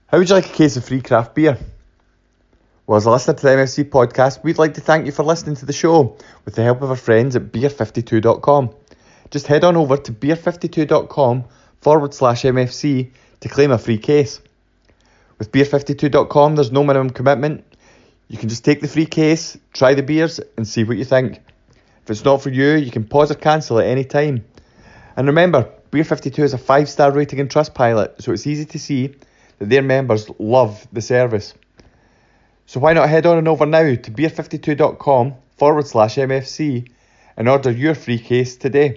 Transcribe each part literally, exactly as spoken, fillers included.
How would you like a case of free craft beer? Well, as a listener to the M F C podcast, we'd like to thank you for listening to the show with the help of our friends at beer fifty-two dot com. Just head on over to beer fifty-two dot com forward slash M F C to claim a free case. With beer fifty-two dot com, there's no minimum commitment. You can just take the free case, try the beers, and see what you think. If it's not for you, you can pause or cancel at any time. And remember, Beer fifty-two is a five-star rating in Trustpilot, so it's easy to see that their members love the service. So why not head on and over now to beer fifty-two dot com forward slash M F C and order your free case today.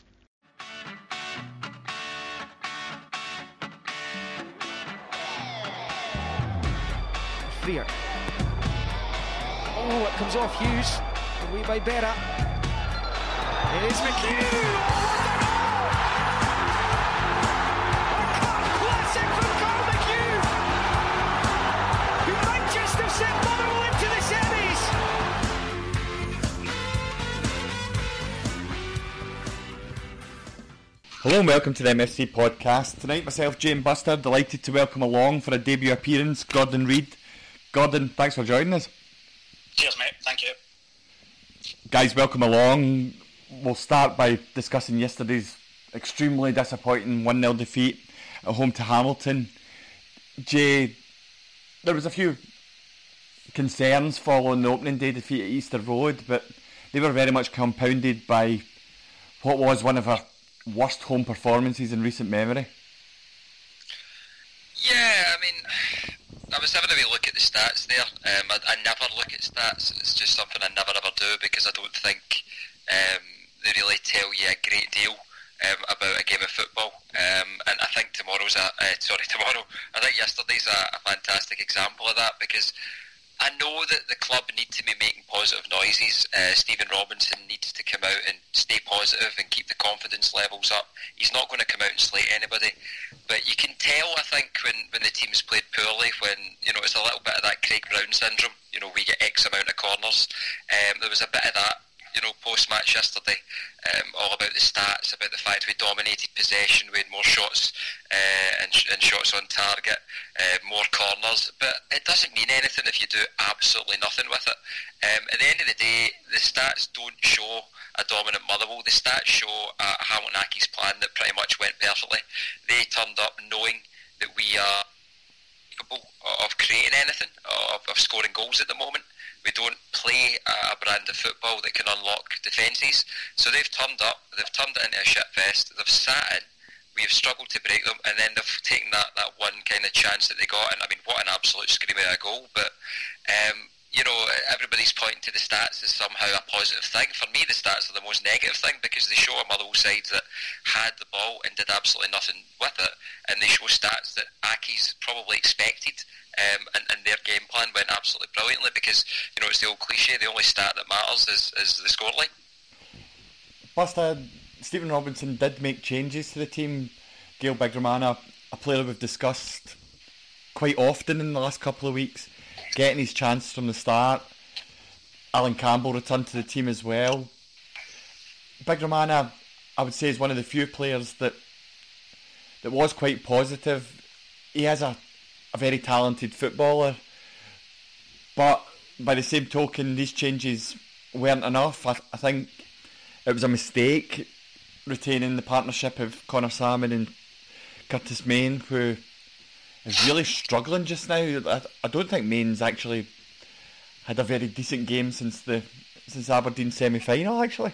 Freer. Oh, it comes off Hughes. Away by Berra. It is McHugh. Classic from Carl McHugh, who might just have sent Motherwell into the semis. Hello and welcome to the M F C podcast. Tonight myself, Jay and Buster, delighted to welcome along for a debut appearance, Gordon Reid. Gordon, thanks for joining us. Cheers, mate. Thank you. Guys, welcome along. We'll start by discussing yesterday's extremely disappointing one nil defeat at home to Hamilton. Jay, there was a few concerns following the opening day defeat at Easter Road, but they were very much compounded by what was one of our worst home performances in recent memory. Yeah, I mean, I was having a wee look at the stats there. Um, I, I never look at stats. It's just something I never ever do because I don't think um, they really tell you a great deal um, about a game of football. Um, and I think tomorrow's a uh, sorry tomorrow. I think yesterday's a, a fantastic example of that because I know that the club need to be making positive noises. Uh, Stephen Robinson needs to come out and stay positive and keep the confidence levels up. He's not going to come out and slate anybody. But you can tell, I think, when, when the team's played poorly, when, you know, it's a little bit of that Craig Brown syndrome. You know, we get X amount of corners. Um, there was a bit of that, you know, post-match yesterday, um, all about the stats, about the fact we dominated possession, we had more shots uh, and, and shots on target, uh, more corners, but it doesn't mean anything if you do absolutely nothing with it. Um, at the end of the day, the stats don't show a dominant Motherwell. The stats show a Hamilton Accies plan that pretty much went perfectly. They turned up knowing that we are capable of creating anything, of, of scoring goals at the moment. We don't play a brand of football that can unlock defences. So they've turned up, they've turned it into a shit fest, they've sat in, we have struggled to break them, and then they've taken that, that one kind of chance that they got, and I mean, what an absolute screamer of a goal. But, um, you know, everybody's pointing to the stats as somehow a positive thing. For me, the stats are the most negative thing because they show a Motherwell side that had the ball and did absolutely nothing with it, and they show stats that Accies probably expected. Um, and, and their game plan went absolutely brilliantly because, you know, it's the old cliche, the only stat that matters is, is the scoreline. Plus, uh, Stephen Robinson did make changes to the team. Gail Bigramana, a player we've discussed quite often in the last couple of weeks, getting his chance from the start. Alan Campbell returned to the team as well. Bigramana, I would say, is one of the few players that that was quite positive. He has a a very talented footballer, but by the same token, these changes weren't enough. I, I think it was a mistake retaining the partnership of Connor Salmon and Curtis Main, who is really struggling just now. I, I don't think Main's actually had a very decent game since the since Aberdeen semi-final, actually.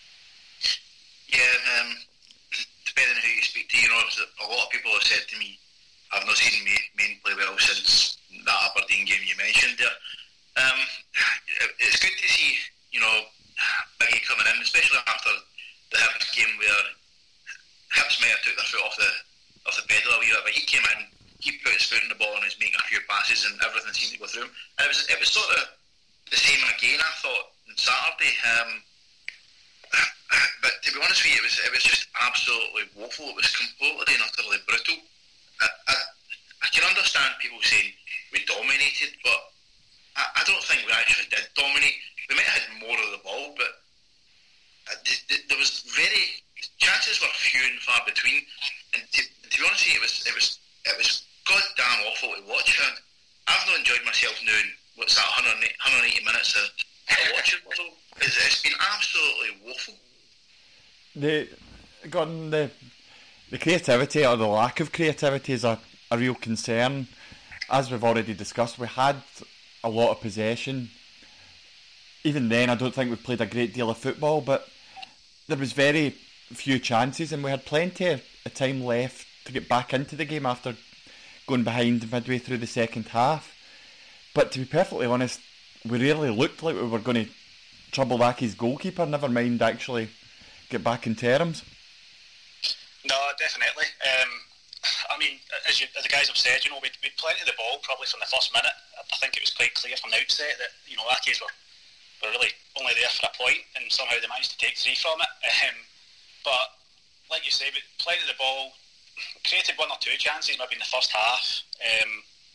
Yeah, um, depending on who you speak to, you know, a lot of people have said to me, I've not seen Main play well since that Aberdeen game you mentioned there. Um, it's good to see, you know, Biggie coming in, especially after the Hibs game where Hibs might have took their foot off the off the pedal a wee bit, but he came in, he put his foot in the ball and was making a few passes and everything seemed to go through him. And it was it was sort of the same again, I thought, on Saturday. Um, but to be honest with you, it was it was just absolutely woeful. It was completely and utterly brutal. I, I, I can understand people saying we dominated, but I, I don't think we actually did dominate. We might have had more of the ball, but uh, th- th- there was very chances were few and far between. And to, to be honest with you, it was it was it was goddamn awful to watch. And I've not enjoyed myself now in, what's that, one hundred eighty minutes of, of watching. It's, it's been absolutely woeful. The, Gordon, the, the creativity or the lack of creativity is a, a real concern. As we've already discussed, we had a lot of possession. Even then, I don't think we played a great deal of football, but there was very few chances, and we had plenty of time left to get back into the game after going behind midway through the second half. But to be perfectly honest, we really looked like we were going to trouble Aki's goalkeeper, never mind actually get back in terms. No, definitely. Um, I mean, as, you, as the guys have said, you know, we'd, we'd plenty of the ball probably from the first minute. I think it was quite clear from the outset that, you know, Aki's were, were really only there for a point, and somehow they managed to take three from it. Um, but, like you say, we plenty of the ball, created one or two chances maybe in the first half. Um,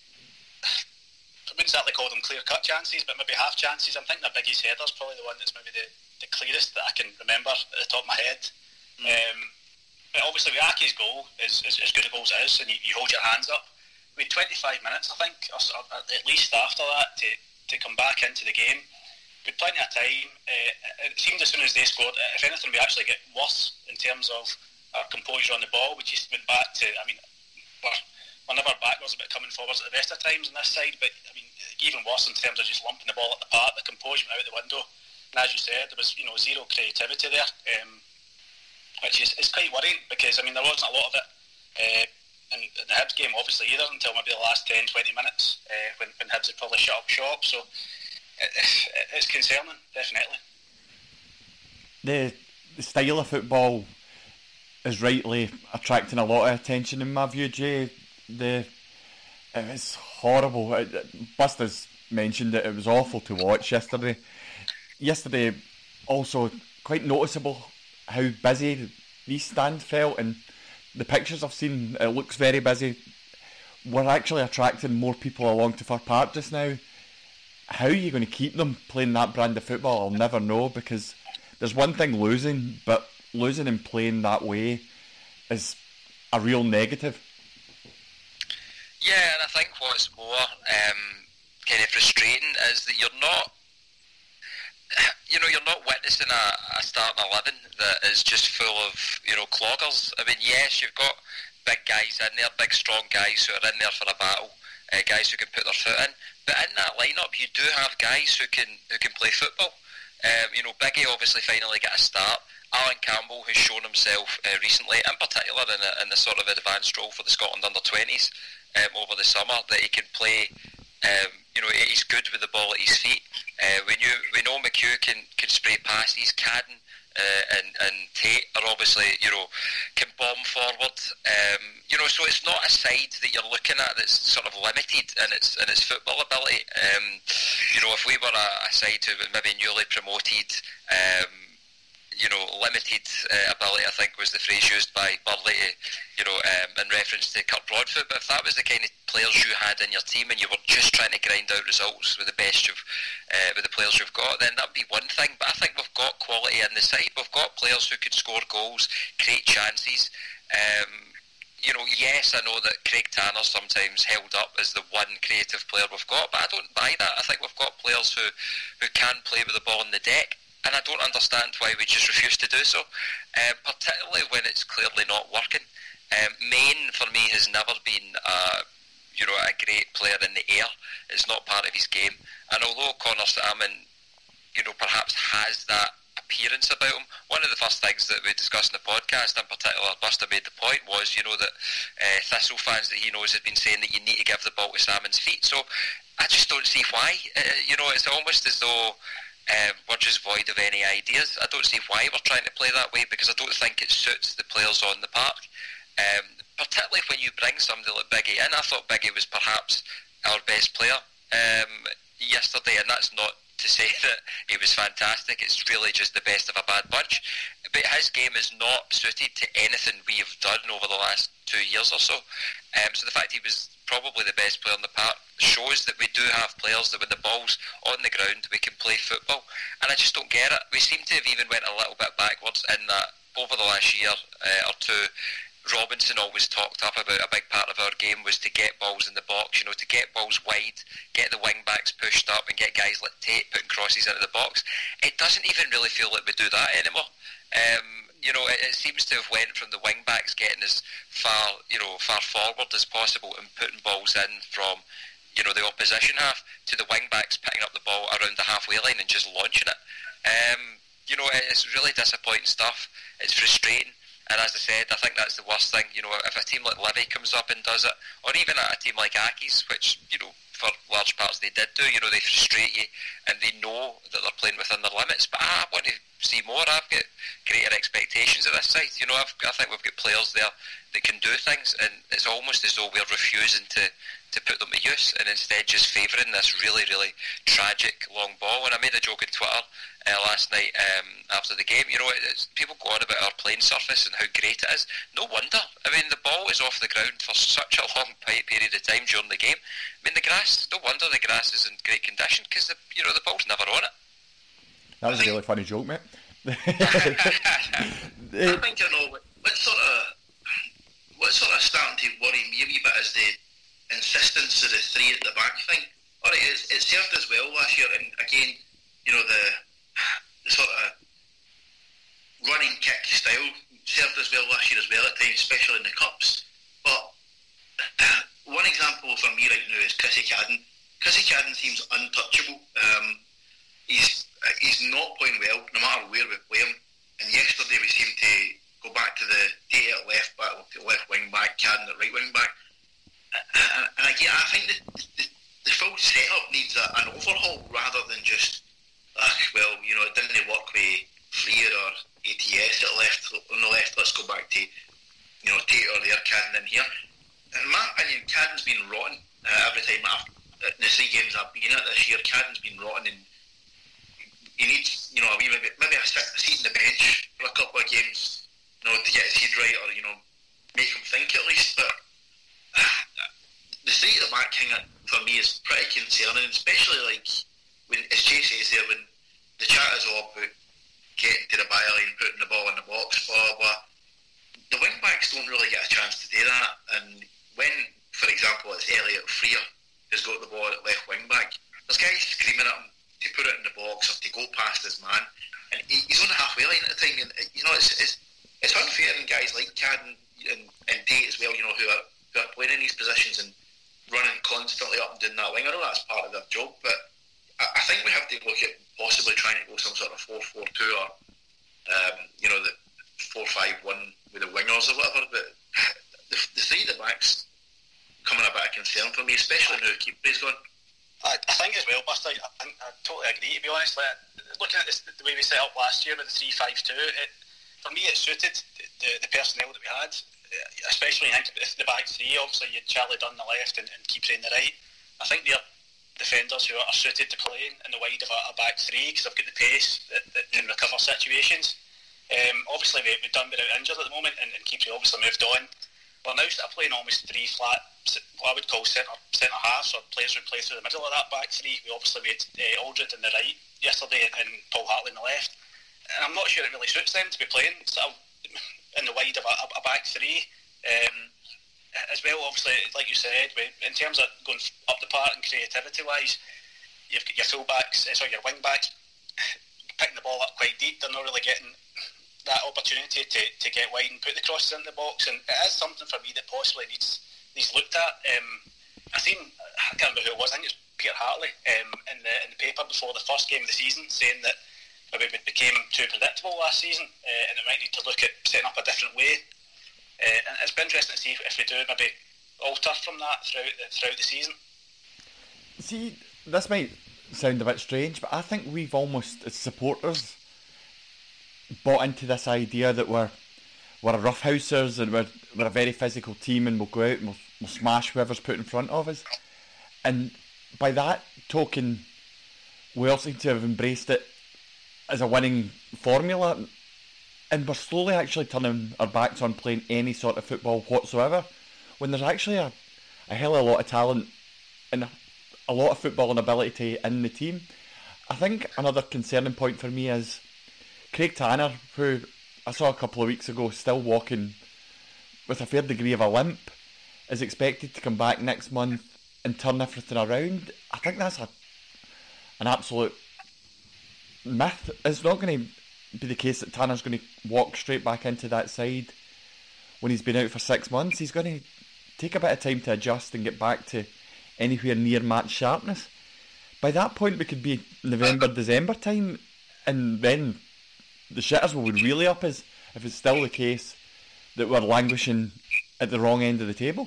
I wouldn't exactly call them clear-cut chances, but maybe half chances. I'm thinking the Biggie's header's probably the one that's maybe the, the clearest that I can remember at the top of my head. Mm. Um, but obviously, with Aki's goal, is as, as good a goal as it is, and you, you hold your hands up. We had twenty-five minutes, I think, or, or at least after that, to, to come back into the game. We had plenty of time. Uh, it seemed as soon as they scored, if anything, we actually get worse in terms of our composure on the ball. We just went back to, I mean, we're, we're never backwards about coming forwards at the best of times on this side, but I mean, even worse in terms of just lumping the ball at the park. The composure went out the window, and as you said, there was, you know, zero creativity there, um, which is, is quite worrying, because I mean, there wasn't a lot of it uh, in, in the Hibs game, obviously, either until maybe the last ten to twenty minutes uh, when, when Hibs had probably shut up shop. So it, it's concerning, definitely. The, the style of football is rightly attracting a lot of attention in my view, Jay. The it was horrible. Buster's mentioned it. It was awful to watch yesterday. Yesterday, also quite noticeable how busy the stand felt, and the pictures I've seen, it looks very busy. We're actually attracting more people along to Fir Park just now. How are you going to keep them playing that brand of football? I'll never know, because there's one thing losing, but losing and playing that way is a real negative. Yeah, and I think what's more um, kind of frustrating is that you're not, you know, you're not witnessing a, a starting eleven that is just full of, you know, cloggers. I mean, yes, you've got big guys in there, big strong guys who are in there for a battle, uh, guys who can put their foot in. But in that lineup, you do have guys who can who can play football. Um, you know, Biggie obviously finally got a start. Alan Campbell, who's shown himself uh, recently, in particular in the, in the sort of advanced role for the Scotland under twenties um, over the summer, that he can play. Um, you know, he's good with the ball at his feet. Uh, we knew we know McHugh can, can spray passes. Cadden uh, and and Tate are obviously, you know, can bomb forward. Um, you know, so it's not a side that you're looking at that's sort of limited in its in its football ability. Um, you know, if we were a, a side who was maybe newly promoted. Um, you know, limited uh, ability, I think was the phrase used by Burley, you know, um, in reference to Kurt Broadfoot. But if that was the kind of players you had in your team and you were just trying to grind out results with the best of, uh, with the players you've got, then that'd be one thing. But I think we've got quality in the side. We've got players who can score goals, create chances. Um, you know, yes, I know that Craig Tanner sometimes held up as the one creative player we've got, but I don't buy that. I think we've got players who, who can play with the ball on the deck. And I don't understand why we just refuse to do so, um, particularly when it's clearly not working. Um, Main, for me, has never been uh, you know, a great player in the air. It's not part of his game. And although Connor Salmon, you know, perhaps has that appearance about him, one of the first things that we discussed in the podcast, in particular, Buster made the point, was, you know, that uh, Thistle fans that he knows had been saying that you need to give the ball to Salmon's feet. So I just don't see why. Uh, you know, it's almost as though Um, we're just void of any ideas. I don't see why we're trying to play that way, because I don't think it suits the players on the park. Um, particularly when you bring somebody like Biggie in. I thought Biggie was perhaps our best player um, yesterday, and that's not to say that he was fantastic. It's really just the best of a bad bunch. But his game is not suited to anything we have done over the last two years or so. Um, so the fact he was probably the best player on the park shows that we do have players that when the ball's on the ground we can play football, and I just don't get it. We seem to have even went a little bit backwards in that over the last year uh, or two. Robinson always talked up about a big part of our game was to get balls in the box, you know, to get balls wide, get the wing backs pushed up and get guys like Tate putting crosses into the box. It doesn't even really feel like we do that anymore. Um, you know, it, it seems to have went from the wing backs getting as far, you know, far forward as possible and putting balls in from, you know, the opposition half to the wing backs picking up the ball around the halfway line and just launching it. Um, you know, it's really disappointing stuff. It's frustrating. And as I said, I think that's the worst thing. You know, if a team like Livy comes up and does it, or even a team like Accies, which, you know, for large parts they did do, you know, they frustrate you and they know that they're playing within their limits. But I want to see more. I've got greater expectations of this side. You know, I've, I think we've got players there that can do things, and it's almost as though we're refusing to, to put them to use and instead just favouring this really, really tragic long ball. And I made a joke on Twitter Uh, last night um, after the game. You know, it's, people go on about our playing surface and how great it is. No wonder. I mean, the ball is off the ground for such a long period of time during the game. I mean, the grass, no wonder the grass is in great condition, because, you know, the ball's never on it. That was a really funny joke, mate. I think, you know, what sort of what sort of starting to worry me a wee bit is the insistence of the three at the back thing. Alright, it, it served us well last year, and again, you know, the the sort of running kick style served us well last year as well at times, especially in the cups. But one example for me right now is Chrissy Cadden. Chrissy Cadden seems untouchable. Um, he's he's not playing well, no matter where we play him. And yesterday we seemed to go back to the Tate at left back, left wing back, Cadden at right wing back. And, and again, I think the, the, the full setup needs a, an overhaul rather than just Uh, well, you know, it didn't work with Freer or A T S at left, on the left, let's go back to, you know, Tate or there, Cadden in here. In my opinion, Cadden's been rotten uh, every time I've, in the three games I've been at this year. Cadden's been rotten, and he needs, you know, a wee, maybe, maybe a seat on the bench for a couple of games, you know, to get his head right, or, you know, make him think at least. But uh, the three at the back thing, for me, is pretty concerning, especially like when, as Jay says there, when the chat is all about getting to the byline, putting the ball in the box, blah, blah, the wing backs don't really get a chance to do that. And when, for example, it's Elliot Freer who's got the ball at left wing back, there's guys screaming at him to put it in the box or to go past his man, and he, he's on the halfway line at the time. And you know, it's it's, it's unfair in guys like Cadden and, and Tate as well, you know, who are who are playing in these positions and running constantly up and down that wing. I know that's part of their job, but I think we have to look at possibly trying to go some sort of four four two or, um, you know, the four five one with the wingers or whatever. But the, the three at the back's coming a bit of concern for me, especially now keeper's gone. I, I think as well, Buster, I, I, I totally agree, to be honest. Like, looking at this, the way we set up last year with the three five two, it, for me it suited the, the personnel that we had, especially I think the back three. Obviously you had Charlie Dunn on the left and, and Keeper on the right. I think they're defenders who are suited to playing in the wide of a, a back three, because they've got the pace that, that can recover situations. Um, obviously we, we've done without injured at the moment, and, and Keeper obviously moved on. We're now sort of playing almost three flat, what I would call centre centre halves, or players who play through the middle of that back three. We obviously we had uh, Aldred on the right yesterday and Paul Hartley on the left, and I'm not sure it really suits them to be playing sort of in the wide of a, a back three. Um, as well, obviously, like you said, we, in terms of going up the park and creativity-wise, you've got your full-backs, sorry, your wing-backs picking the ball up quite deep. They're not really getting that opportunity to, to get wide and put the crosses in the box, and it is something for me that possibly needs needs looked at. Um, I seen, I can't remember who it was, I think it was Peter Hartley um, in the in the paper before the first game of the season, saying that maybe it became too predictable last season, uh, and it might need to look at setting up a different way. Uh, and it's been interesting to see if, if we do maybe alter from that throughout the, throughout the season. See, this might sound a bit strange, but I think we've almost, as supporters, bought into this idea that we're we're roughhousers and we're, we're a very physical team, and we'll go out and we'll, we'll smash whoever's put in front of us. And by that token, we all seem to have embraced it as a winning formula. And we're slowly actually turning our backs on playing any sort of football whatsoever, when there's actually a, a hell of a lot of talent and a, a lot of footballing ability in the team. I think another concerning point for me is Craig Tanner, who I saw a couple of weeks ago still walking with a fair degree of a limp, is expected to come back next month and turn everything around. I think that's a an absolute myth. It's not going to be the case that Tanner's going to walk straight back into that side when he's been out for six months. He's going to take a bit of time to adjust and get back to anywhere near match sharpness. By that point, we could be November, December time, and then the shitters will be really up as if it's still the case that we're languishing at the wrong end of the table.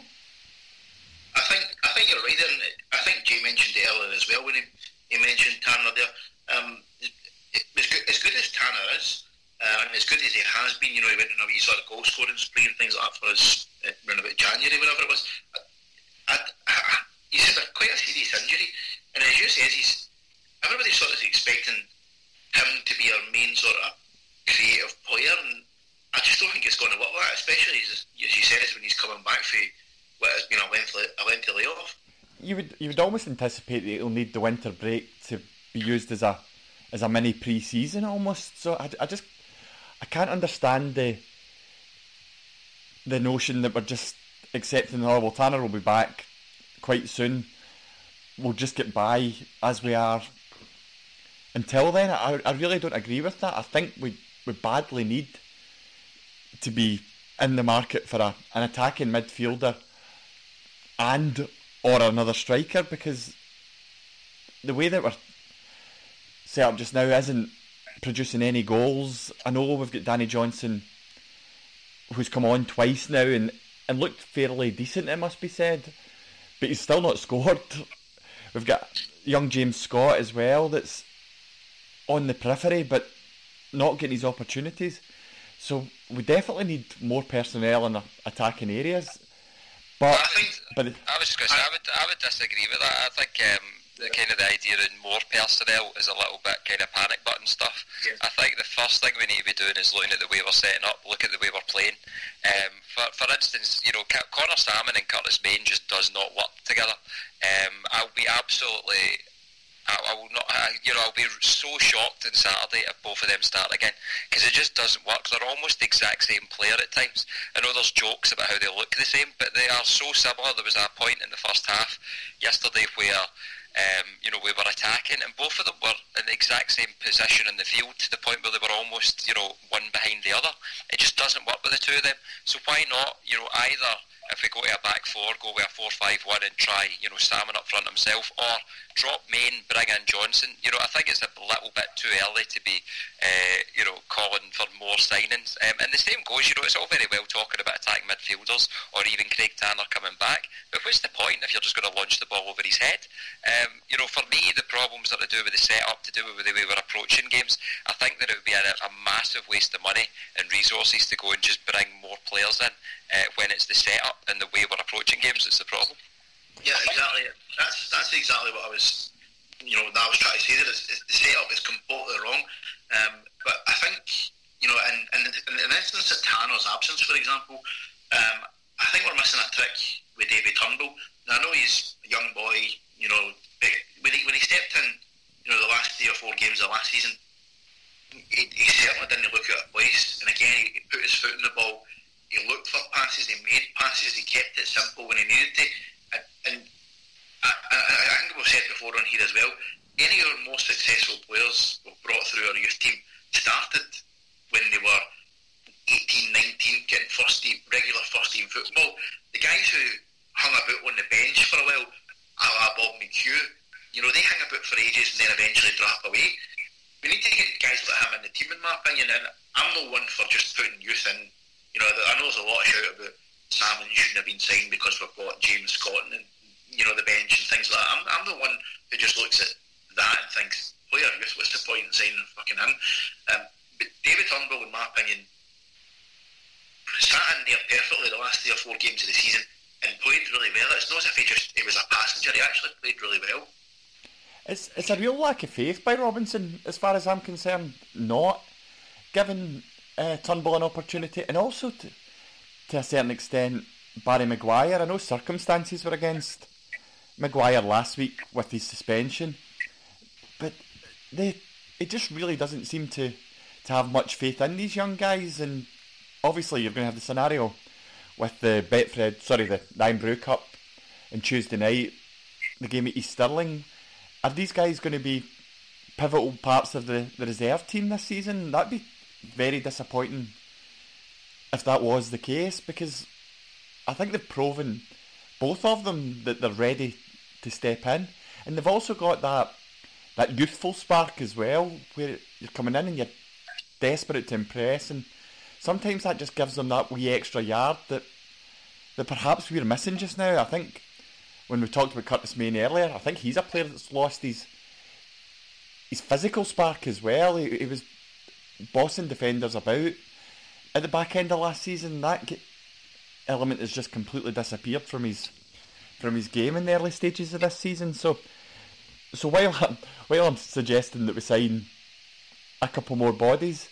I think I think you're right there, and I think Jay mentioned it earlier as well when he, he mentioned Tanner there. Um, it, it, as, good, as good as Tanner is, uh, and as good as he has been, you know, he went on a wee sort of goal scoring spree and things like that for us uh, around about January, whatever it was. I, I, I, he's had a, quite a serious injury, and as you said, he's everybody sort of expecting him to be our main sort of creative player, and I just don't think it's going to work like that, especially as, as you said, when he's coming back for what has been a lengthy, a lengthy layoff. You would you would almost anticipate that he'll need the winter break to be used as a as a mini pre-season almost. So I, I just I can't understand the the notion that we're just accepting the oh, well, Tanner will be back quite soon. We'll just get by as we are until then. I I really don't agree with that. I think we we badly need to be in the market for a, an attacking midfielder and or another striker, because the way that we're set up just now isn't producing any goals. I know we've got Danny Johnson, who's come on twice now and, and looked fairly decent, it must be said, but he's still not scored. We've got young James Scott as well that's on the periphery but not getting his opportunities. So we definitely need more personnel in attacking areas. But, I think, but I was just going to say, I would, I would disagree with that. I think um, the kind of the idea of more personnel is a little bit kind of panic button stuff. Yeah. I think the first thing we need to be doing is looking at the way we're setting up, look at the way we're playing. Um, for for instance, you know, Connor Salmon and Curtis Bain just does not work together. Um, I'll be absolutely. I, I will not, I, you know, I'll be so shocked on Saturday if both of them start again, because it just doesn't work. They're almost the exact same player at times. I know there's jokes about how they look the same, but they are so similar. There was a point in the first half yesterday where, um, you know, we were attacking, and both of them were in the exact same position in the field to the point where they were almost, you know, one behind the other. It just doesn't work with the two of them. So why not, you know, either if we go to a back four, go with a four five one and try, you know, Salmon up front himself, or drop Main, bring in Johnson. You know, I think it's a little bit too early to be, uh, you know, calling for more signings. Um, and the same goes, you know, it's all very well talking about attacking midfielders or even Craig Tanner coming back, but what's the point if you're just going to launch the ball over his head? Um, you know, for me, the problems are to do with the setup, to do with the way we're approaching games. I think that it would be a, a massive waste of money and resources to go and just bring more players in uh, when it's the setup and the way we're approaching games that's the problem. Yeah, exactly. That's that's exactly what I was, you know, that I was trying to say. That it's, it's, the setup is completely wrong. Um, but I think, you know, in, in, in the instance of Tanner's absence, for example, um, I think we're missing a trick with David Turnbull. Now, I know he's a young boy, you know, but when he, when he stepped in, you know, the last three or four games of last season, he, he certainly didn't look out of place. And again, he put his foot in the ball. He looked for passes, he made passes, he kept it simple when he needed to. And, and I, I, I think we've said before on here as well, any of our most successful players we've brought through our youth team started when they were eighteen, nineteen, getting first team, regular first team football. The guys who hung about on the bench for a while, a la Bob McHugh, you know, they hang about for ages and then eventually drop away. We need to get guys like him in the team, in my opinion, and I'm no one for just putting youth in. You know, I know there's a lot of shout about Salmon shouldn't have been signed because we've got James Scott and, you know, the bench and things like that. I'm, I'm the one who just looks at that and thinks, player youth, what's the point in signing fucking him? Um, but David Turnbull, in my opinion, sat in there perfectly the last three or four games of the season and played really well. It's not as if he just he was a passenger. He actually played really well. It's it's a real lack of faith by Robinson, as far as I'm concerned, not giving uh, Turnbull an opportunity, and also to to a certain extent Barry Maguire. I know circumstances were against Maguire last week with his suspension, but they it just really doesn't seem to to have much faith in these young guys. And obviously you're going to have the scenario with the Betfred, sorry, the Nine Brew Cup on Tuesday night, the game at East Stirling. Are these guys going to be pivotal parts of the, the reserve team this season? That'd be very disappointing if that was the case, because I think they've proven, both of them, that they're ready to step in. And they've also got that that youthful spark as well, where you're coming in and you're desperate to impress, and sometimes that just gives them that wee extra yard that that perhaps we're missing just now. I think when we talked about Curtis Main earlier, I think he's a player that's lost his his physical spark as well. He, he was bossing defenders about at the back end of last season. That element has just completely disappeared from his from his game in the early stages of this season. So, so while I'm, while I'm suggesting that we sign a couple more bodies,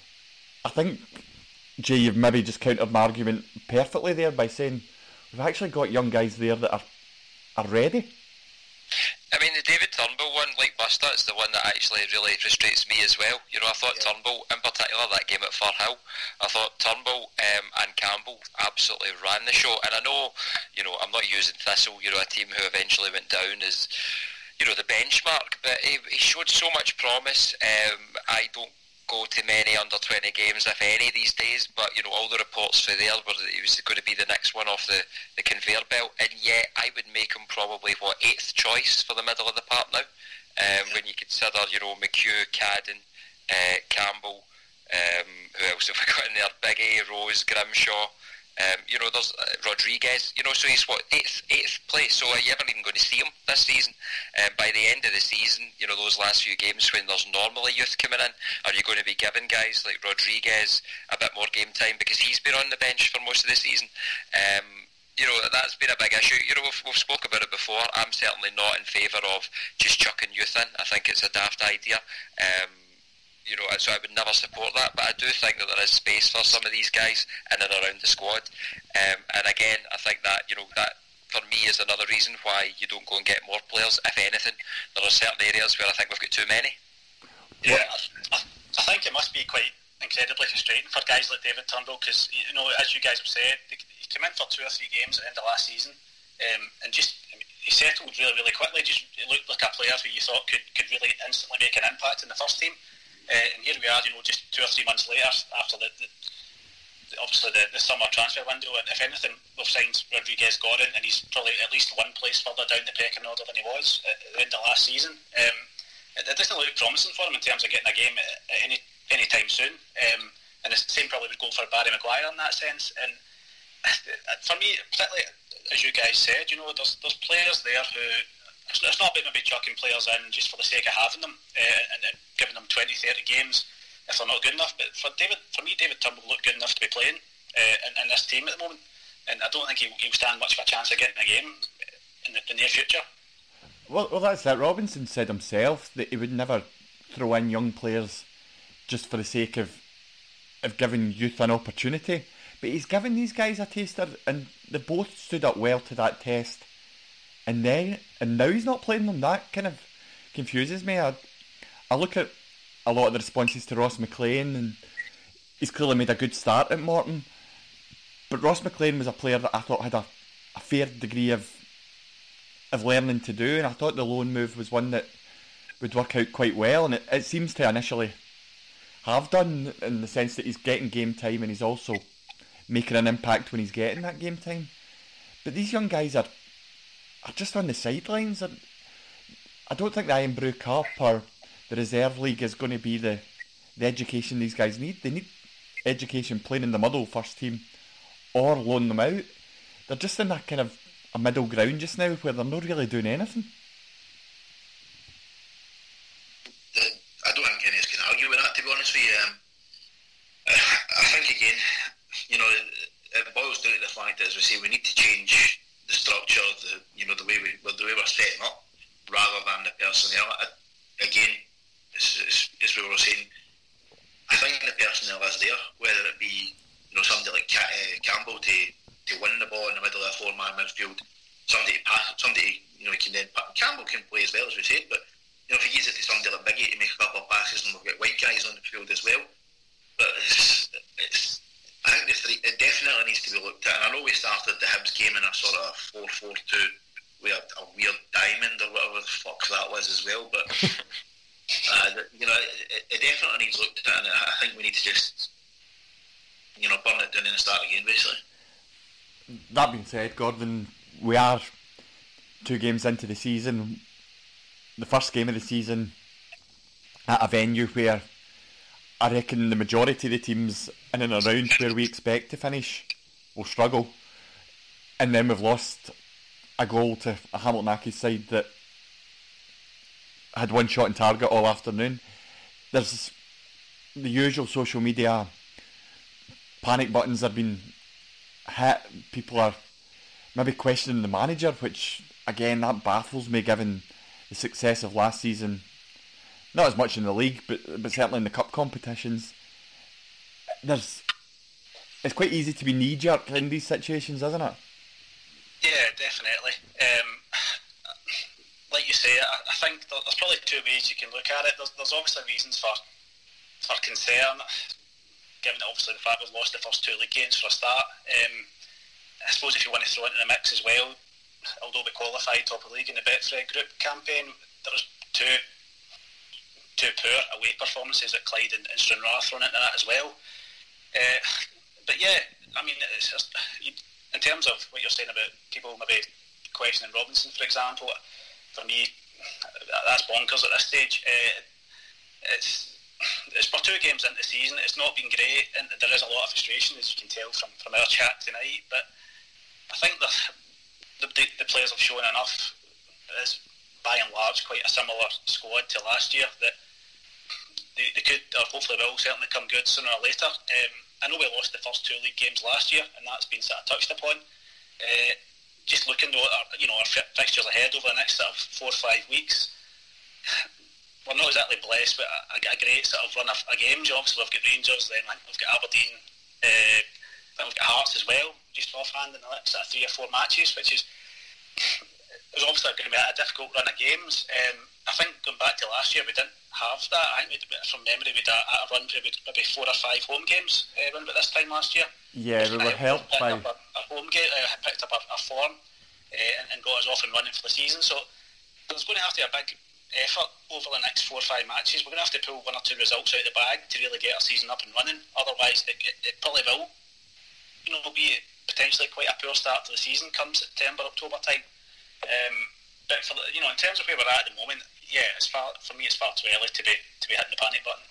I think, Jay, you've maybe just countered my argument perfectly there by saying we've actually got young guys there that are are ready. I mean, the David Turnbull one, like Buster, it's the one that actually really frustrates me as well. You know, I thought yeah. Turnbull, in particular, that game at Firhill, I thought Turnbull um, and Campbell absolutely ran the show. And I know, you know, I'm not using Thistle, you know, a team who eventually went down as, you know, the benchmark, but he, he showed so much promise. Um, I don't go to many under twenty games, if any, these days, but you know, all the reports for there were that he was going to be the next one off the, the conveyor belt, and yet I would make him probably what eighth choice for the middle of the park now, um, when you consider, you know, McHugh, Cadden, uh, Campbell, um, who else have we got in there, Biggie, Rose, Grimshaw, um, you know, there's uh, Rodriguez, you know, so he's what, eighth, eighth place, so are you ever even going to see him this season? Um, by the end of the season, you know, those last few games when there's normally youth coming in, are you going to be giving guys like Rodriguez a bit more game time because he's been on the bench for most of the season? Um, you know, that's been a big issue. You know, we've, we've spoke about it before. I'm certainly not in favour of just chucking youth in. I think it's a daft idea. Um, You know, so I would never support that, but I do think that there is space for some of these guys in and around the squad. Um, and again, I think that, you know, that for me is another reason why you don't go and get more players. If anything, there are certain areas where I think we've got too many. Yeah, I, I think it must be quite incredibly frustrating for guys like David Turnbull, because, you know, as you guys have said, he came in for two or three games at the end of last season, um, and just I mean, he settled really, really quickly. Just he looked like a player who you thought could, could really instantly make an impact in the first team. Uh, and here we are, you know, just two or three months later after the, the, the obviously the, the summer transfer window, and if anything, we've signed Rodriguez Gordon, and he's probably at least one place further down the pecking order than he was at the end of last season. Um, it, it doesn't look promising for him in terms of getting a game at, at any any time soon. Um, and the same probably would go for Barry Maguire in that sense. And for me, particularly as you guys said, you know, there's there's players there who. It's not about maybe chucking players in just for the sake of having them uh, and, and giving them twenty, thirty games if they're not good enough. But for David, for me, David Turnbull looked good enough to be playing uh, in, in this team at the moment, and I don't think he will stand much of a chance of getting a game in the, the near future. Well, well, that's it. Robinson said himself that he would never throw in young players just for the sake of of giving youth an opportunity. But he's given these guys a taster, and they both stood up well to that test. And then, and now he's not playing them. That kind of confuses me. I, I look at a lot of the responses to Ross McLean, and he's clearly made a good start at Morton. But Ross McLean was a player that I thought had a, a fair degree of of learning to do, and I thought the loan move was one that would work out quite well, and it, it seems to initially have done, in the sense that he's getting game time and he's also making an impact when he's getting that game time. But these young guys are are just on the sidelines. I don't think the Iron Brew Cup or the Reserve League is going to be the, the education these guys need. They need education playing in the middle first team or loan them out. They're just in that kind of a middle ground just now where they're not really doing anything. I don't think any of us can argue with that, to be honest with you. Um, I think, again, you know, it boils down to the fact that, as we say, we need to change the structure, the you know the way we the way we're setting up, rather than the personnel. I, again, as, as, as we were saying, I think the personnel is there, whether it be you know somebody like Ca- uh, Campbell to, to win the ball in the middle of a four-man midfield, somebody to pass, somebody you know can then pass. Campbell can play as well, as we said, but you know if he gives it to somebody like Biggie to make a couple of passes, and we've got white guys on the field as well. But it's, it's I think the three, it definitely needs to be looked at, and I know four two with a, a weird diamond or whatever the fuck that was as well. But uh, you know, it, it definitely needs looked at, and I think we need to just, you know, burn it down and start again, basically. That being said, Gordon, we are two games into the season. The first game of the season at a venue where I reckon the majority of the teams in and around where we expect to finish will struggle. And then we've lost a goal to a Hamilton Accies side that had one shot on target all afternoon. There's the usual social media panic buttons have been hit. People are maybe questioning the manager, which again, that baffles me given the success of last season. Not as much in the league, but but certainly in the cup competitions. There's it's quite easy to be knee jerk in these situations, isn't it? Yeah, definitely. Um, like you say, I, I think there's probably two ways you can look at it. There's, there's obviously reasons for for concern, given that obviously the fact we've lost the first two league games for a start. Um, I suppose if you want to throw it into the mix as well, although we qualified top of the league in the Betfred group campaign, there was two two poor away performances at Clyde and, and Stranraer thrown into that as well. Uh, but yeah, I mean, it's just, you, in terms of what you're saying about people maybe questioning Robinson, for example, for me, that's bonkers at this stage. Uh, it's it's for two games into the season. It's not been great, and there is a lot of frustration, as you can tell from, from our chat tonight. But I think the the, the players have shown enough. It's by and large quite a similar squad to last year that they, they could, or hopefully will, certainly come good sooner or later. Um, I know we lost the first two league games last year, and that's been sort of touched upon. Uh, just looking though at our, you know, our fixtures ahead over the next sort of four or five weeks, we're not exactly blessed with a, a great sort of run of, of games. Obviously, we've got Rangers, then we've got Aberdeen, uh, then we've got Hearts as well, just offhand in the next sort of three or four matches, which is it was obviously going to be a difficult run of games. Um, I think going back to last year, we didn't have that. I think we, from memory, we had a, a run where we had maybe four or five home games uh, around about this time last year. Yeah, we were helped by a, a home game, uh, picked up a, a form uh, and, and got us off and running for the season. So there's going to have to be a big effort over the next four or five matches. We're going to have to pull one or two results out of the bag to really get our season up and running. Otherwise, it, it, it probably will, you know, be potentially quite a poor start to the season come September, October time. Um, but for the, you know, in terms of where we're at at the moment, yeah, it's far, for me, it's far too early to be to be hitting the panic button.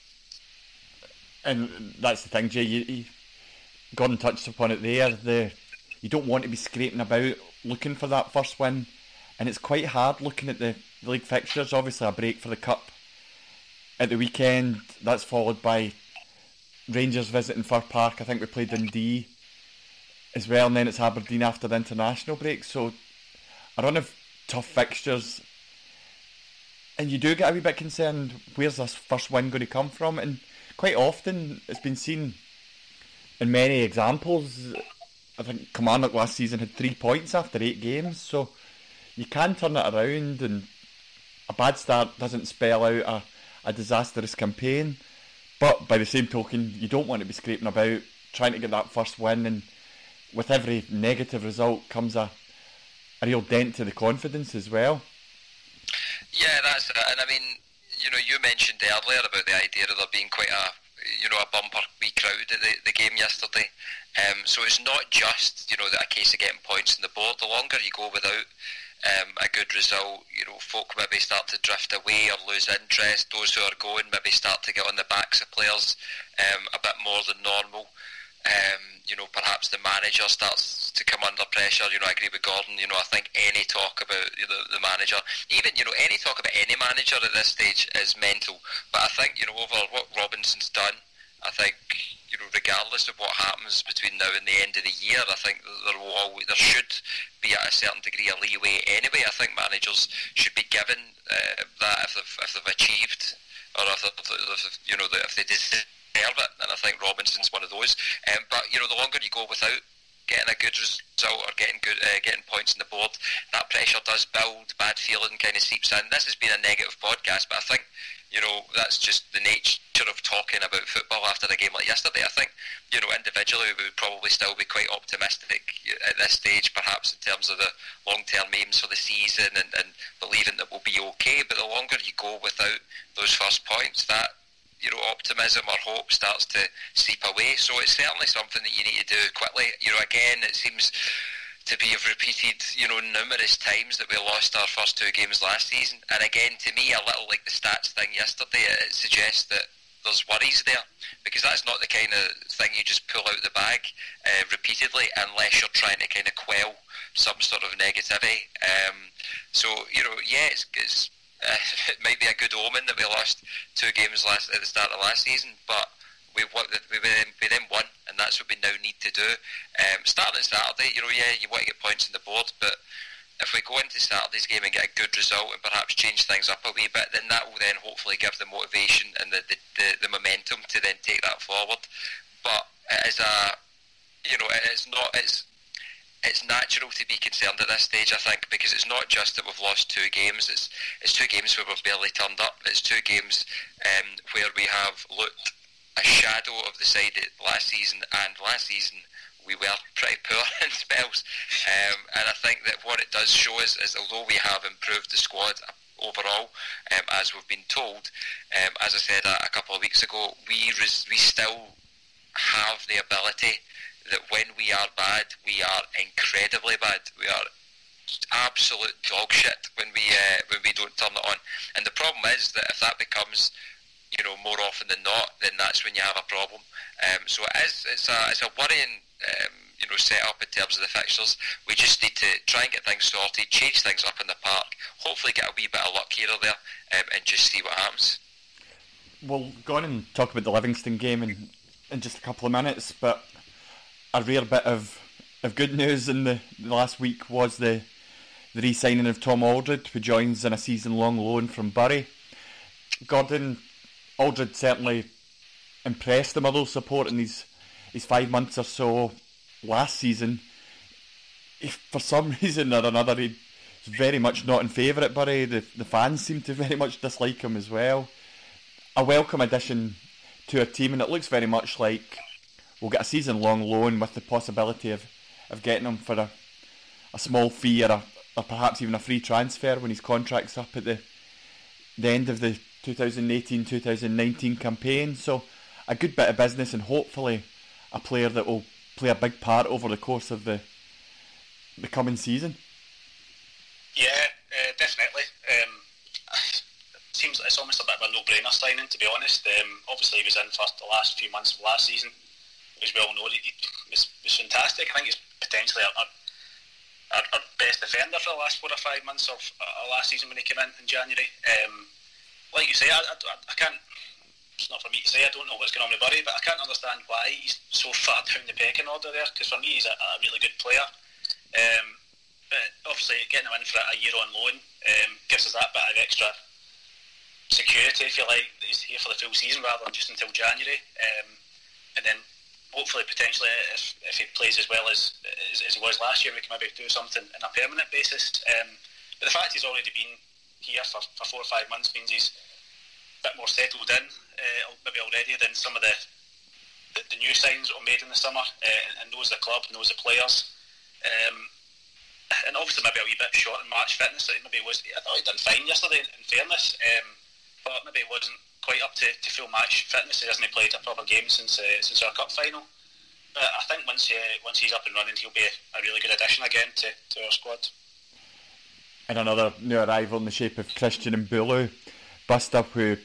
And that's the thing, Jay. You, you, Gordon touched upon it there. The you don't want to be scraping about looking for that first win, and it's quite hard looking at the, the league fixtures. Obviously, a break for the cup at the weekend. That's followed by Rangers visiting Fir Park. I think we played Dundee as well, and then it's Aberdeen after the international break. So a run of tough fixtures, and you do get a wee bit concerned, where's this first win going to come from? And quite often it's been seen in many examples. I think Kilmarnock last season had three points after eight games, so you can turn it around, and a bad start doesn't spell out a, a disastrous campaign. But by the same token, you don't want to be scraping about trying to get that first win, and with every negative result comes a a real dent to the confidence as well. Yeah, that's it. And I mean, you know, you mentioned earlier about the idea of there being quite a, you know, a bumper wee crowd at the, the game yesterday. Um, so it's not just, you know, that a case of getting points on the board. The longer you go without um, a good result, you know, folk maybe start to drift away or lose interest. Those who are going maybe start to get on the backs of players um, a bit more than normal. Um, you know, perhaps the manager starts to come under pressure. You know, I agree with Gordon. You know, I think any talk about you know, the manager, even, you know, any talk about any manager at this stage is mental. But I think, you know, over what Robinson's done, I think, you know, regardless of what happens between now and the end of the year, I think there will always, there should be at a certain degree of leeway anyway. I think managers should be given uh, that if they've, if they've achieved, or if, if you know, if they deserve it, and I think Robinson's one of those. Um, but you know, the longer you go without getting a good result or getting good, uh, getting points on the board, that pressure does build, bad feeling kind of seeps in. This has been a negative podcast, but I think, you know, that's just the nature of talking about football after a game like yesterday. I think, you know, individually we would probably still be quite optimistic at this stage, perhaps in terms of the long-term aims for the season and, and believing that we'll be okay. But the longer you go without those first points, that, you know, optimism or hope starts to seep away. So it's certainly something that you need to do quickly. You know, again, it seems to be have repeated, you know, numerous times that we lost our first two games last season. And again, to me, a little like the stats thing yesterday, it suggests that there's worries there, because that's not the kind of thing you just pull out the bag uh, repeatedly unless you're trying to kind of quell some sort of negativity. Um, so, you know, yeah, it's, it's uh, it might be a good omen that we lost two games last at the start of last season, but we we then, we then won, and that's what we now need to do. Um, starting Saturday, you know, yeah, you want to get points on the board, but if we go into Saturday's game and get a good result and perhaps change things up a wee bit, then that will then hopefully give the motivation and the the, the, the momentum to then take that forward. But it is a, you know, it's not, it's it's natural to be concerned at this stage, I think, because it's not just that we've lost two games, it's it's two games where we've barely turned up. It's two games um, where we have looked a shadow of the side last season, and last season we were pretty poor in spells. Um, and I think that what it does show is, is although we have improved the squad overall, um, as we've been told, um, as I said a, a couple of weeks ago, we res- we still have the ability that when we are bad, we are incredibly bad. We are absolute dog shit when we uh, when we don't turn it on. And the problem is that if that becomes, you know, more often than not, then that's when you have a problem. Um, so it is, it's a it's a worrying um, you know, set up in terms of the fixtures. We just need to try and get things sorted, change things up in the park, hopefully get a wee bit of luck here or there, um, and just see what happens. We'll go on and talk about the Livingston game in, in just a couple of minutes, but a rare bit of of good news in the, the last week was the the re-signing of Tom Aldred, who joins in a season-long loan from Bury. Gordon, Aldred certainly impressed the Motherwell support in his, his five months or so last season. If for some reason or another he's very much not in favour at Bury, the, the fans seem to very much dislike him as well. A welcome addition to a team, and it looks very much like we'll get a season-long loan with the possibility of, of getting him for a, a small fee or, a, or perhaps even a free transfer when his contract's up at the, the end of the twenty eighteen twenty nineteen campaign. So a good bit of business, and hopefully a player that will play a big part over the course of the the coming season. Yeah, uh, definitely. Um, it seems like it's almost a bit of a no-brainer signing, to be honest. Um, obviously he was in for the last few months of last season. As we all know, he was, was fantastic. I think he's potentially our, our, our best defender for the last four or five months of uh, last season when he came in in January. Um, like you say, I, I, I can't, it's not for me to say, I don't know what's going on with Bury, but I can't understand why he's so far down the pecking order there, because for me he's a, a really good player. Um, but obviously getting him in for a year on loan um, gives us that bit of extra security, if you like, that he's here for the full season rather than just until January. Um, and then hopefully, potentially, if, if he plays as well as, as as he was last year, we can maybe do something on a permanent basis. Um, but the fact he's already been here for, for four or five months means he's a bit more settled in, uh, maybe already, than some of the, the, the new signs that were made in the summer, uh, and knows the club, knows the players. Um, and obviously maybe a wee bit short in match fitness. Maybe he was, I thought he'd done fine yesterday, in, in fairness, um, but maybe he wasn't quite up to, to full match fitness. He hasn't played a proper game since uh, since our cup final. But I think once he, once he's up and running, he'll be a, a really good addition again to, to our squad. And another new arrival in the shape of Christian Mbulu, bust up, who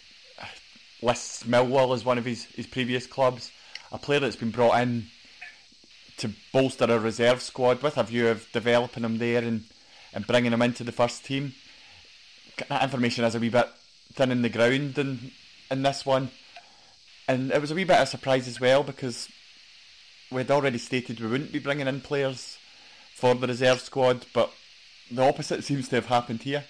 lists Millwall as one of his, his previous clubs. A player that's been brought in to bolster a reserve squad with a view of developing him there and, and bringing him into the first team. That information is a wee bit thin in the ground in, in this one. And it was a wee bit of a surprise as well, because we'd already stated we wouldn't be bringing in players for the reserve squad, but the opposite seems to have happened here.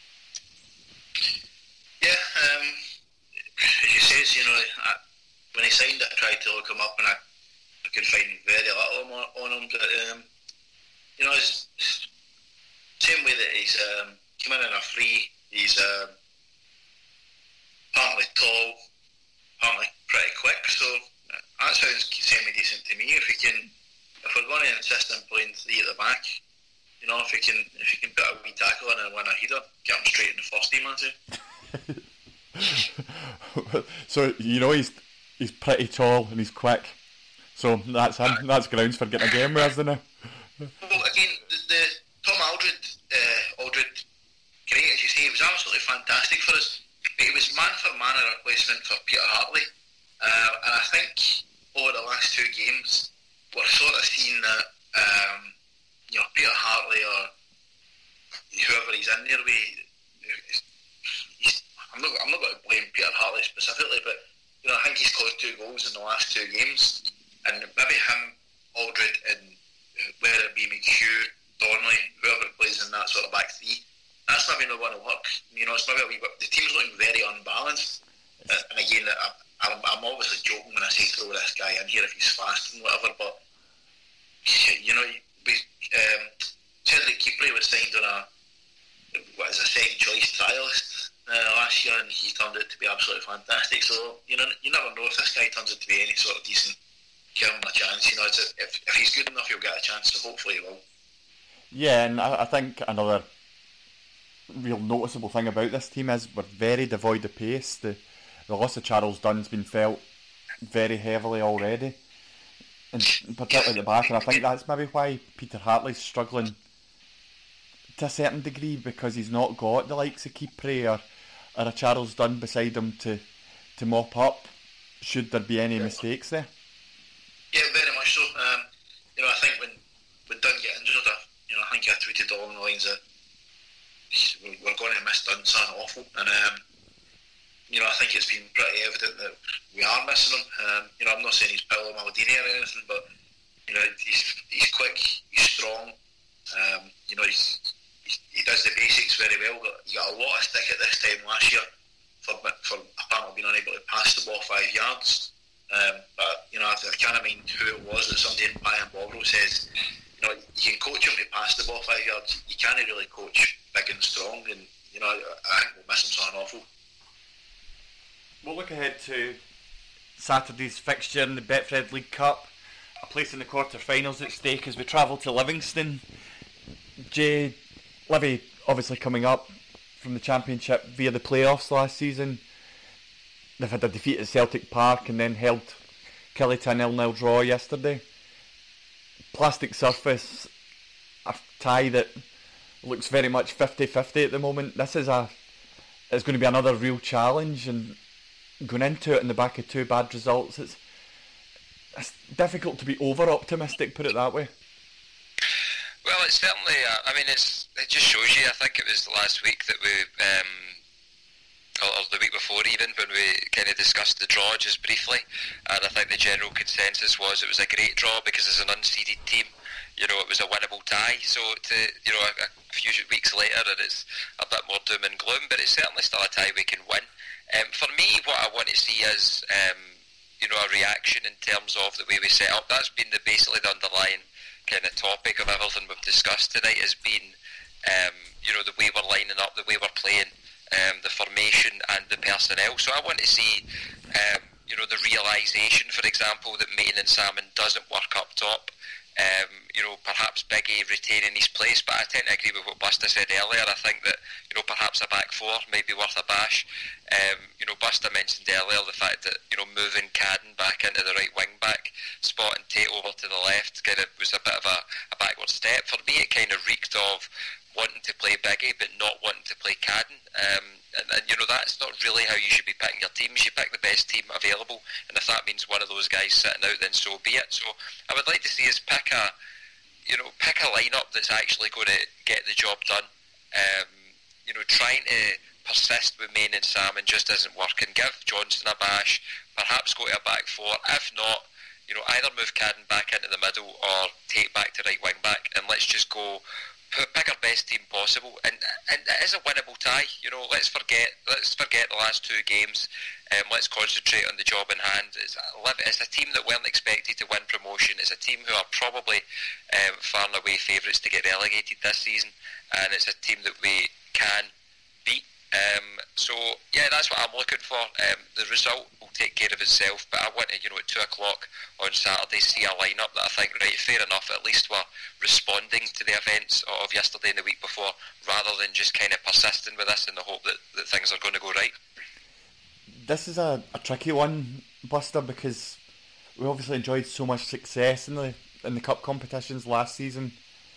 Yeah, um, as you say, you know, I, when he signed it, I tried to look him up, and I could find very little on, on him. But, um, you know, it's, it's same way that he's um, come in on a free. He's um, partly tall, partly pretty quick. So that sounds semi-decent to me. If we can, if we're going to insist on playing three at the back, you know, if we can, if you can put a wee tackle in and win a header, get him straight in the first team, I'd say. So you know he's he's pretty tall and he's quick. So that's him. That's grounds for getting a game with us, isn't it? Well, again, the, the Tom Aldred, uh, Aldred, great as you say, he was absolutely fantastic for us. But he was man for man a replacement for Peter Hartley, uh, and I think over the last two games we're sort of seeing that um, you know, Peter Hartley or whoever he's in there with. He's, I'm not. I'm not going to blame Peter Hartley specifically, but you know, I think he's scored two goals in the last two games, and maybe him, Aldred, and whether it be McHugh, Donnelly, whoever plays in that sort of back three, that's maybe not going to work. You know, it's maybe a wee bit, the team's looking very unbalanced. Uh, and again, I, I'm, I'm obviously joking when I say throw this guy in here if he's fast and whatever, but you know, we, um, Cedric Keepley was signed on a what is a second choice trialist uh, last year, and he turned out to be absolutely fantastic. So you know, you never know if this guy turns out to be any sort of decent. Give him a chance, you know. It's a, if, if he's good enough, he'll get a chance. So hopefully, he will. Yeah, and I, I think another real noticeable thing about this team is we're very devoid of pace. The the loss of Charles Dunn's been felt very heavily already, and particularly at the back. And I think that's maybe why Peter Hartley's struggling to a certain degree, because he's not got the likes of Keepley or or a Charles Dunn beside him to to mop up should there be any yeah. mistakes there. Yeah, very much so. Um, you know, I think when when Dunn get injured, I, you know, I think I tweeted along the lines that we're going to miss Dunn, something awful. And um, you know, I think it's been pretty evident that we are missing him. Um, you know, I'm not saying he's Paolo Maldini or anything, but you know, he's he's quick, he's strong. Um, you know, he's, he's he does the basics very well. He got a lot of stick at this time last year for for apparently being unable to pass the ball five yards. Um, but you know, I, I can't mind who it was that somebody in Bayern Bobro says, you know, you can coach him to pass the ball five yards. You can't really coach big and strong, and you know, I, I think we'll miss him something awful. We'll look ahead to Saturday's fixture in the Betfred League Cup. A place in the quarter-finals at stake as we travel to Livingston. Jay, Livy obviously coming up from the Championship via the playoffs last season. They've had a defeat at Celtic Park and then held Killie to a nil nil draw yesterday. Plastic surface, a tie that looks very much fifty-fifty at the moment. This is a it's going to be another real challenge, and going into it in the back of two bad results, it's, it's difficult to be over-optimistic, put it that way. Well, it's certainly, uh, I mean, it's it just shows you, I think it was last week that we... Um, or the week before even, when we kind of discussed the draw just briefly, and I think the general consensus was it was a great draw because as an unseeded team, you know, it was a winnable tie. So to, you know, a, a few weeks later and it's a bit more doom and gloom, but it's certainly still a tie we can win. Um, for me, what I want to see is um, you know, a reaction in terms of the way we set up. That's been the basically the underlying kind of topic of everything we've discussed tonight, has been um, you know, the way we're lining up, the way we're playing, Um, the formation and the personnel. So I want to see um, you know, the realisation, for example, that Maitland Salmon doesn't work up top. Um, you know, perhaps Biggie retaining his place, but I tend to agree with what Busta said earlier. I think that, you know, perhaps a back four may be worth a bash. Um, you know, Busta mentioned earlier the fact that, you know, moving Cadden back into the right wing back spot and Tate over to the left kind of was a bit of a, a backward step. For me, it kind of reeked of wanting to play Biggie but not wanting to play Cadden. Um, and, and you know, that's not really how you should be picking your teams. You pick the best team available, and if that means one of those guys sitting out, then so be it. So I would like to see us pick a, you know, pick a lineup that's actually going to get the job done. Um, you know, trying to persist with Main and Salmon just isn't working. Give Johnston a bash, perhaps go to a back four. If not, you know, either move Cadden back into the middle or Tate back to right wing back, and let's just go pick our best team possible, and and it is a winnable tie. You know, let's forget let's forget the last two games. Um, let's concentrate on the job in hand. It's a, it's a team that weren't expected to win promotion. It's a team who are probably um, far and away favourites to get relegated this season, and it's a team that we can beat. Um, so yeah, that's what I'm looking for. Um, the result will take care of itself, but I want to, you know, at two o'clock on Saturday, see a lineup that I think, right, fair enough, at least we're responding to the events of yesterday and the week before, rather than just kind of persisting with this in the hope that, that things are going to go right. This is a, a tricky one, Buster, because we obviously enjoyed so much success in the in the cup competitions last season.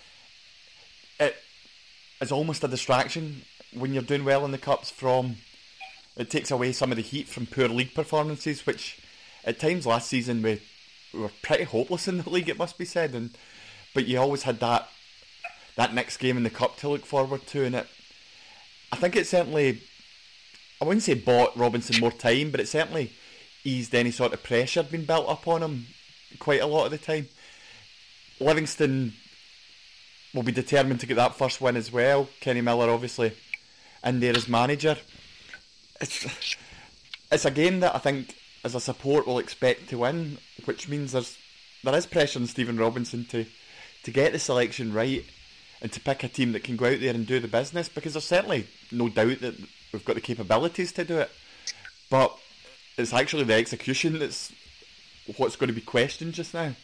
It is almost a distraction when you're doing well in the cups. From it takes away some of the heat from poor league performances, which at times last season we, we were pretty hopeless in the league, it must be said, and but you always had that that next game in the cup to look forward to, and it I think it certainly, I wouldn't say bought Robinson more time, but it certainly eased any sort of pressure being built up on him quite a lot of the time. Livingston will be determined to get that first win as well. Kenny Miller obviously in there as manager. It's it's a game that I think as a support will expect to win, which means there's there is pressure on Stephen Robinson to to get the selection right and to pick a team that can go out there and do the business, because there's certainly no doubt that we've got the capabilities to do it, but it's actually the execution that's what's going to be questioned just now.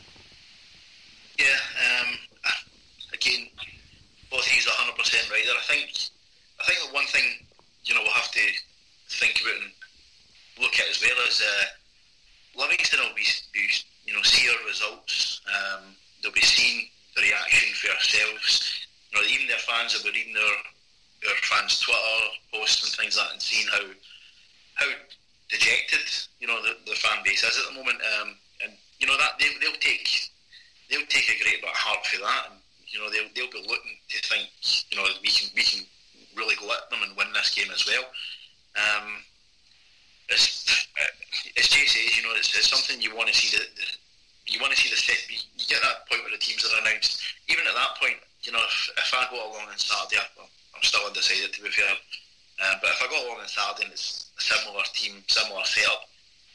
Yeah, um, again, both of you are one hundred percent right there. I think I think the one thing, you know, we'll have to think about and look at as well is uh, Livingston will be, be, you know, see our results. Um, they'll be seeing the reaction for ourselves. You know, even their fans will be reading their, their fans' Twitter posts and things like that, and seeing how how dejected, you know, the, the fan base is at the moment. Um, and you know that they, they'll take they'll take a great bit of heart for that. And you know, they'll they'll be looking to think, you know, we can we can really go at them and win this game as well. Um, it's, as Jay says, you know, it's, it's something you want to see. The, the you want to see the set. You, you get that point where the teams are announced. Even at that point, you know, if, if I go along on Saturday, I'm, I'm still undecided, to be fair. Uh, but if I go along on Saturday and it's a similar team, similar setup,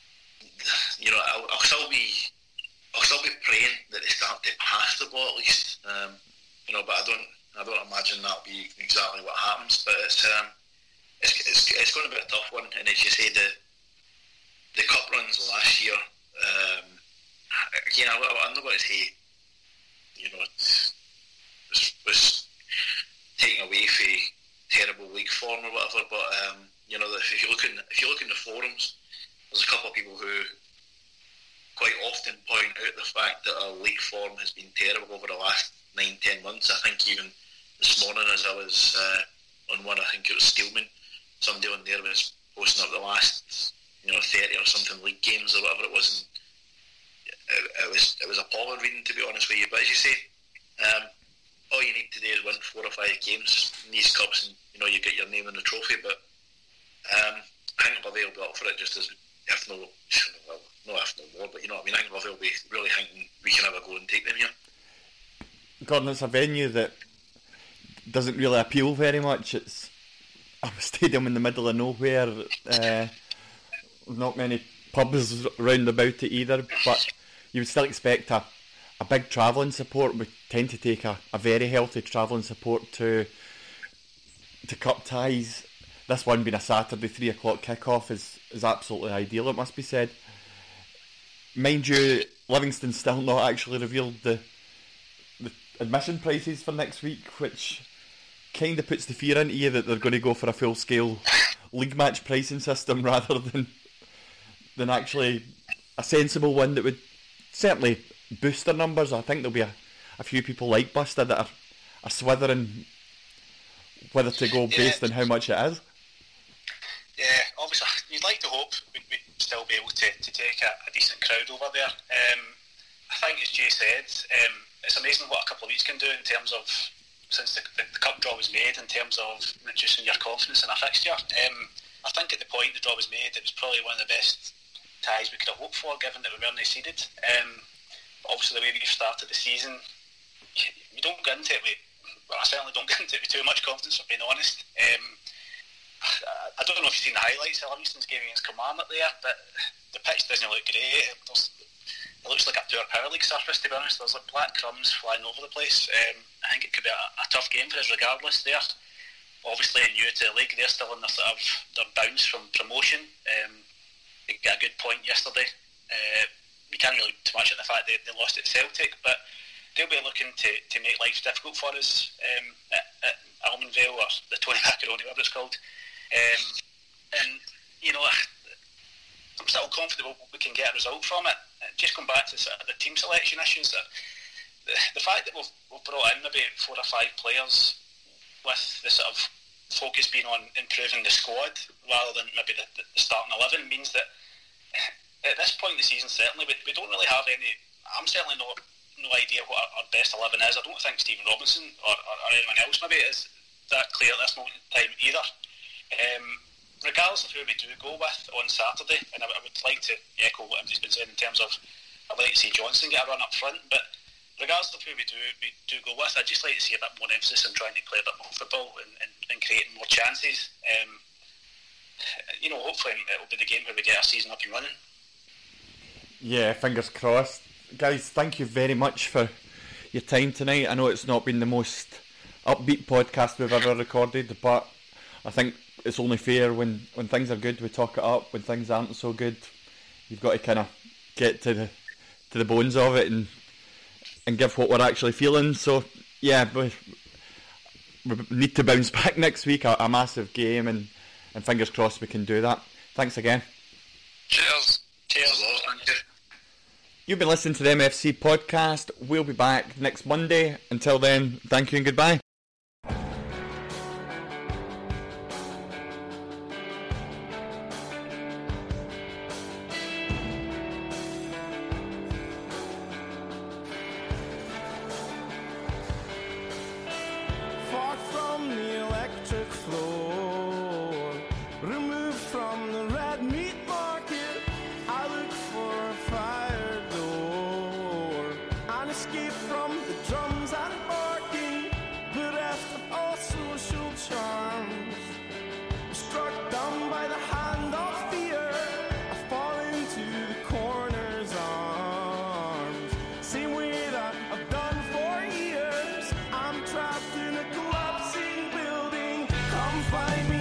you know, I'll, I'll still be, I'll still be praying that they start to pass the ball at least. Um, you know, but I don't, I don't imagine that'll be exactly what happens. But it's, um, it's, it's, it's going to be a tough one. And as you say, the, the cup runs last year. Um, again, I, I'm not going to say, you know, it was, was taken away for terrible league form or whatever. But um, you know, if you look in, if you look in the forums, there's a couple of people who quite often point out the fact that our league form has been terrible over the last nine, ten months. I think even this morning, as I was uh, on one, I think it was Steelman, somebody on there was posting up the last, you know, thirty or something league games or whatever it was, and it, it was it was appalling reading, to be honest with you. But as you say, um, all you need to do is win four or five games in these cups, and you know, you get your name in the trophy. But um, I think Liverpool will be up for it, just as if no, well, no if no more. But you know what I mean. I think Liverpool will be really thinking we can have a go and take them here. Gordon, it's a venue that doesn't really appeal very much. It's a stadium in the middle of nowhere. Uh, not many pubs round about it either, but you would still expect a, a big travelling support. We tend to take a, a very healthy travelling support to to cup ties. This one being a Saturday three o'clock kickoff is, is absolutely ideal, it must be said. Mind you, Livingston's still not actually revealed the the admission prices for next week, which kind of puts the fear into you that they're going to go for a full-scale league match pricing system rather than than actually a sensible one that would certainly boost their numbers. I think there'll be a, a few people like Buster that are, are swithering whether to go based yeah. on how much it is. Yeah, obviously, you'd like to hope we'd, we'd still be able to, to take a, a decent crowd over there. Um, I think, as Jay said, um, it's amazing what a couple of weeks can do in terms of, since the, the, the cup draw was made, in terms of reducing your confidence in a fixture. Um, I think at the point the draw was made, it was probably one of the best ties we could have hoped for, given that we weren't seeded. Um, obviously, the way we've started the season, we don't go into it with well, I certainly don't get into it with too much confidence, if I'm being honest. Um, I, I don't know if you've seen the highlights of Livingston's game against Kilmarnock there, but the pitch doesn't look great. There's, it looks like a poor Power League surface, to be honest. There's like black crumbs flying over the place. Um, I think it could be a, a tough game for us regardless there. Obviously new to the league, they're still in their sort of their bounce from promotion. Um, they got a good point yesterday. Uh, we can't really do too much at the fact they, they lost at Celtic, but they'll be looking to, to make life difficult for us um, at, at Almonvale, or the Tony Macaroni, whatever it's called. Um, and, you know, I'm still confident we can get a result from it. Just going back to sort of the team selection issues, that the, the fact that we've, we've brought in maybe four or five players with the sort of focus being on improving the squad rather than maybe the, the starting eleven means that at this point in the season, certainly, we, we don't really have any. I'm certainly not no idea what our, our best eleven is. I don't think Stephen Robinson or, or, or anyone else maybe is that clear at this moment in time either. Um, regardless of who we do go with on Saturday, and I, I would like to echo what everybody's been saying in terms of I'd like to see Johnson get a run up front, but regardless of who we do we do go with, I'd just like to see a bit more emphasis on trying to play a bit more football and, and, and creating more chances. Um, you know, hopefully it will be the game where we get our season up and running. Yeah, fingers crossed. Guys, thank you very much for your time tonight. I know it's not been the most upbeat podcast we've ever recorded, but I think it's only fair when, when things are good we talk it up. When things aren't so good, you've got to kind of get to the to the bones of it and and give what we're actually feeling. So yeah, we, we need to bounce back next week, a, a massive game, and, and fingers crossed we can do that. Thanks again. Cheers. Cheers. Thank you. You've been listening to the M F C podcast. We'll be back next Monday. Until then, thank you and goodbye. Far from the electric floor, removed from the red meat market, I look for a fire door, an escape from the drums and barking, bereft of all social charms. Struck down by the hand of fear, I fall into the corner's arms. Same way that I've done for years, I'm trapped in a collapsing building. Come find me